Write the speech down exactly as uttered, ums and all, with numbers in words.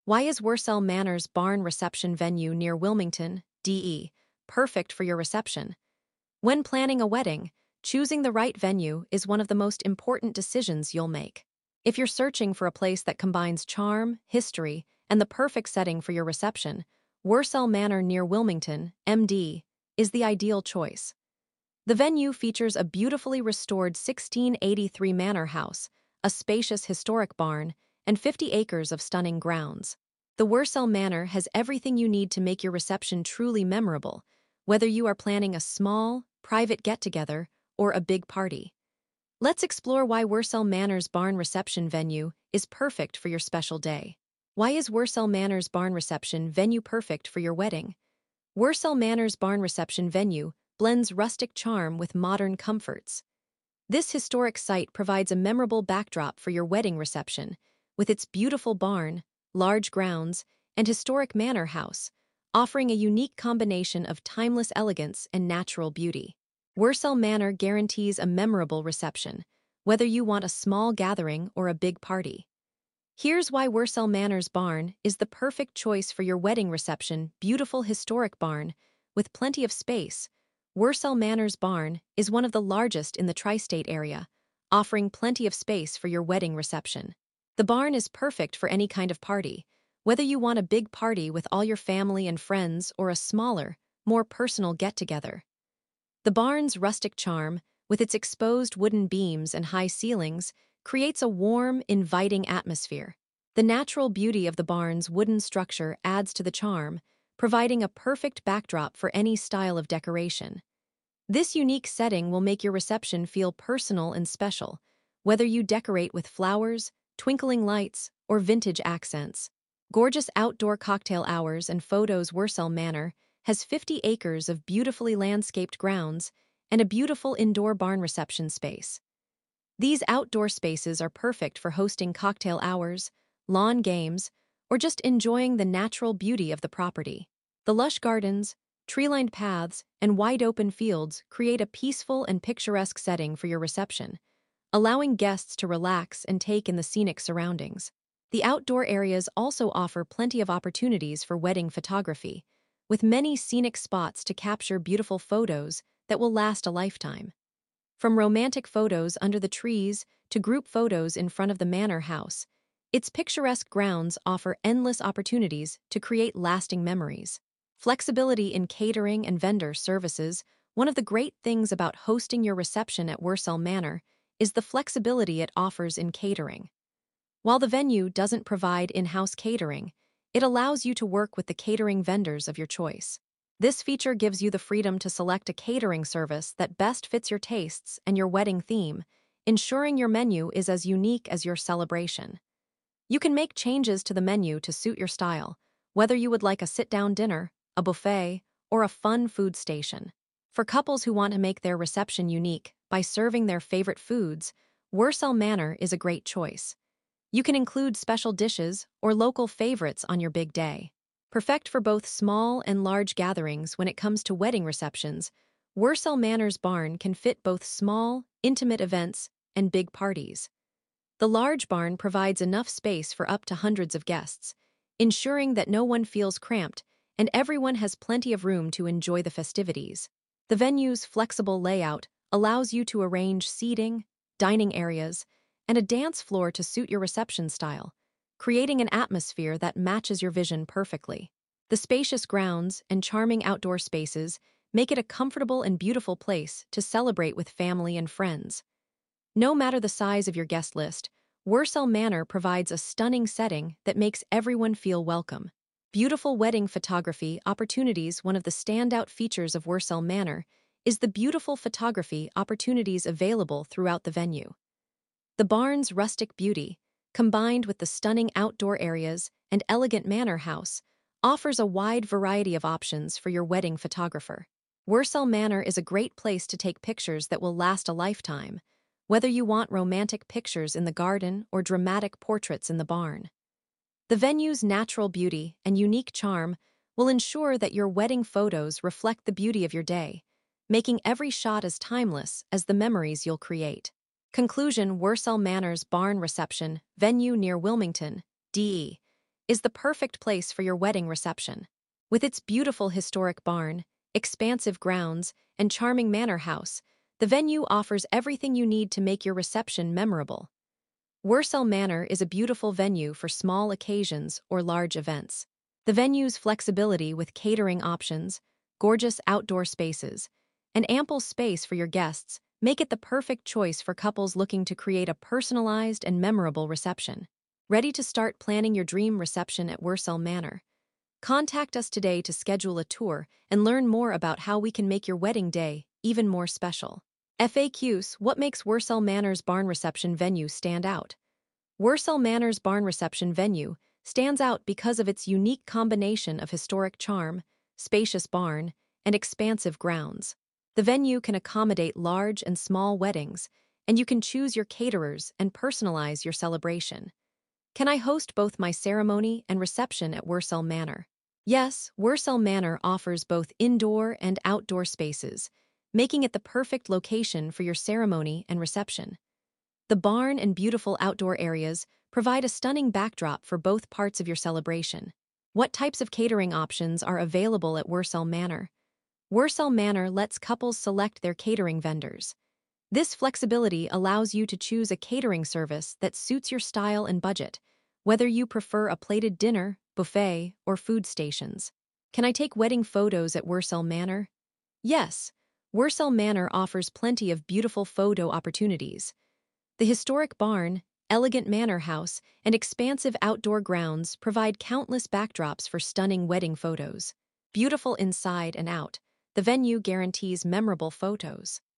Why is Wursell Manor's barn reception venue near Wilmington, D E, perfect for your reception? When planning a wedding, choosing the right venue is one of the most important decisions you'll make. If you're searching for a place that combines charm, history, and the perfect setting for your reception, Wursell Manor near Wilmington, M D, is the ideal choice. The venue features a beautifully restored sixteen eighty-three manor house, a spacious historic barn, and fifty acres of stunning grounds. The Wursell Manor has everything you need to make your reception truly memorable, whether you are planning a small, private get-together or a big party. Let's explore why Wursell Manor's barn reception venue is perfect for your special day. Why is Wursell Manor's barn reception venue perfect for your wedding? Wursell Manor's barn reception venue blends rustic charm with modern comforts. This historic site provides a memorable backdrop for your wedding reception, with its beautiful barn, large grounds, and historic manor house, offering a unique combination of timeless elegance and natural beauty. Wursell Manor guarantees a memorable reception, whether you want a small gathering or a big party. Here's why Wursell Manor's barn is the perfect choice for your wedding reception. Beautiful historic barn, with plenty of space. Wursell Manor's barn is one of the largest in the tri-state area, offering plenty of space for your wedding reception. The barn is perfect for any kind of party, whether you want a big party with all your family and friends or a smaller, more personal get-together. The barn's rustic charm, with its exposed wooden beams and high ceilings, creates a warm, inviting atmosphere. The natural beauty of the barn's wooden structure adds to the charm, providing a perfect backdrop for any style of decoration. This unique setting will make your reception feel personal and special, whether you decorate with flowers, twinkling lights, or vintage accents. Gorgeous outdoor cocktail hours and photos. Wursell Manor has fifty acres of beautifully landscaped grounds and a beautiful indoor barn reception space. These outdoor spaces are perfect for hosting cocktail hours, lawn games, or just enjoying the natural beauty of the property. The lush gardens, tree-lined paths, and wide-open fields create a peaceful and picturesque setting for your reception, allowing guests to relax and take in the scenic surroundings. The outdoor areas also offer plenty of opportunities for wedding photography, with many scenic spots to capture beautiful photos that will last a lifetime. From romantic photos under the trees to group photos in front of the manor house, its picturesque grounds offer endless opportunities to create lasting memories. Flexibility in catering and vendor services. One of the great things about hosting your reception at Wursell Manor is the flexibility it offers in catering. While the venue doesn't provide in-house catering, it allows you to work with the catering vendors of your choice. This feature gives you the freedom to select a catering service that best fits your tastes and your wedding theme, ensuring your menu is as unique as your celebration. You can make changes to the menu to suit your style, whether you would like a sit-down dinner, a buffet, or a fun food station. For couples who want to make their reception unique by serving their favorite foods, Wursell Manor is a great choice. You can include special dishes or local favorites on your big day. Perfect for both small and large gatherings. When it comes to wedding receptions, Wursell Manor's barn can fit both small, intimate events and big parties. The large barn provides enough space for up to hundreds of guests, ensuring that no one feels cramped and everyone has plenty of room to enjoy the festivities. The venue's flexible layout allows you to arrange seating, dining areas, and a dance floor to suit your reception style, creating an atmosphere that matches your vision perfectly. The spacious grounds and charming outdoor spaces make it a comfortable and beautiful place to celebrate with family and friends. No matter the size of your guest list, Wursell Manor provides a stunning setting that makes everyone feel welcome. Beautiful wedding photography opportunities. One of the standout features of Wursell Manor is the beautiful photography opportunities available throughout the venue. The barn's rustic beauty, combined with the stunning outdoor areas and elegant manor house, offers a wide variety of options for your wedding photographer. Wursell Manor is a great place to take pictures that will last a lifetime, whether you want romantic pictures in the garden or dramatic portraits in the barn. The venue's natural beauty and unique charm will ensure that your wedding photos reflect the beauty of your day, making every shot as timeless as the memories you'll create. Conclusion. Wursell Manor's barn reception venue near Wilmington, D E, is the perfect place for your wedding reception. With its beautiful historic barn, expansive grounds, and charming manor house, the venue offers everything you need to make your reception memorable. Wursell Manor is a beautiful venue for small occasions or large events. The venue's flexibility with catering options, gorgeous outdoor spaces, and ample space for your guests make it the perfect choice for couples looking to create a personalized and memorable reception. Ready to start planning your dream reception at Wursell Manor? Contact us today to schedule a tour and learn more about how we can make your wedding day even more special. F A Qs: What makes Wursell Manor's barn reception venue stand out? Wursell Manor's barn reception venue stands out because of its unique combination of historic charm, spacious barn, and expansive grounds. The venue can accommodate large and small weddings, and you can choose your caterers and personalize your celebration. Can I host both my ceremony and reception at Wursell Manor? Yes, Wursell Manor offers both indoor and outdoor spaces, making it the perfect location for your ceremony and reception. The barn and beautiful outdoor areas provide a stunning backdrop for both parts of your celebration. What types of catering options are available at Wursell Manor? Wursell Manor lets couples select their catering vendors. This flexibility allows you to choose a catering service that suits your style and budget, whether you prefer a plated dinner, buffet, or food stations. Can I take wedding photos at Wursell Manor? Yes, Wursell Manor offers plenty of beautiful photo opportunities. The historic barn, elegant manor house, and expansive outdoor grounds provide countless backdrops for stunning wedding photos. Beautiful inside and out, the venue guarantees memorable photos.